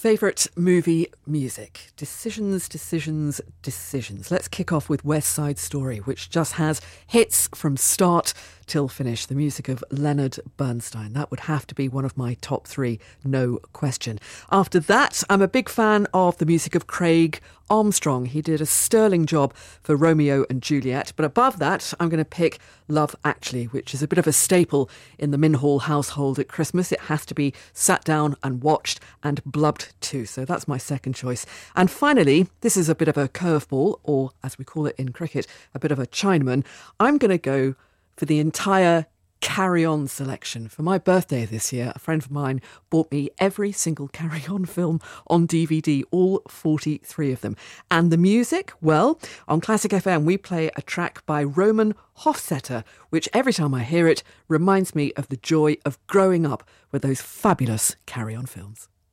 Favourite movie music. Decisions, decisions, decisions. Let's kick off with West Side Story, which just has hits from start till finish. The music of Leonard Bernstein. That would have to be one of my top three, no question. After that, I'm a big fan of the music of Craig Armstrong. He did a sterling job for Romeo and Juliet. But above that, I'm going to pick Love Actually, which is a bit of a staple in the Minhall household at Christmas. It has to be sat down and watched and blubbed to. So that's my second choice. And finally, this is a bit of a curveball, or as we call it in cricket, a bit of a Chinaman. I'm going to go for the entire Carry On selection. For my birthday this year, a friend of mine bought me every single Carry On film on DVD, all 43 of them. And the music, well, on Classic FM we play a track by Roman Hofstetter, which every time I hear it reminds me of the joy of growing up with those fabulous Carry On films.